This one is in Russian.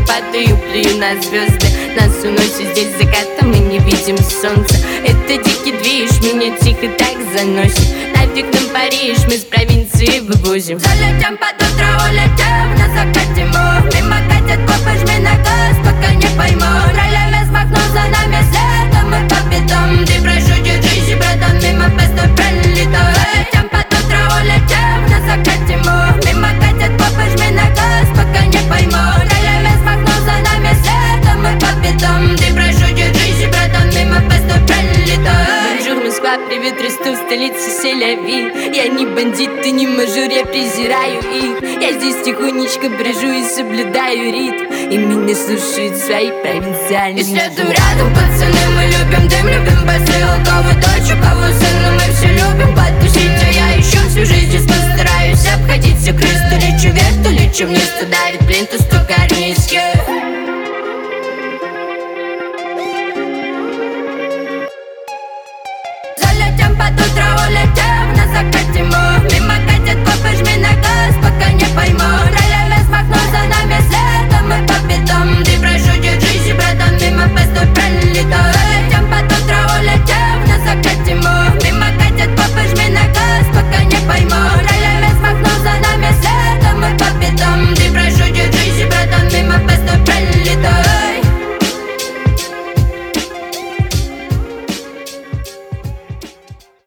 падаю, плюю на звезды. Нас уносит здесь закатом, мы не видим солнца. Это дикий движ, меня тихо так заносит. Нафиг нам Париж, мы с провинции вывозим. Залетим под утро, улетим на закате мы. Мимо катят копы, жми на газ, пока не пойму. Ролями смахнул за нами светом и по бедам. Ты прошу, держись, братан, мимо песто пролетал. Залетим под утро, улетим на закате мы. Мимо катят копы, жми на газ, пока не пойму. Ролями смахнул за нами светом и по бедам. Ты прошу, держись, братан, мимо песто пролетал. Бонжур, Москва, привет, Ростов, столица Сель-Авив. Я не бандит и не мажор, я презираю их. Я здесь тихонечко брожу и соблюдаю ритм. И меня слушают свои провинциальные. И следуем рядом, пацаны, мы любим дым, любим басы. У кого дочь, у кого сын, но мы все любим потусить. А я еще всю жизнь здесь постараюсь обходить все крыс. То лечу вверх, то лечу вниз, то давит плинтус, то карниз, yeah.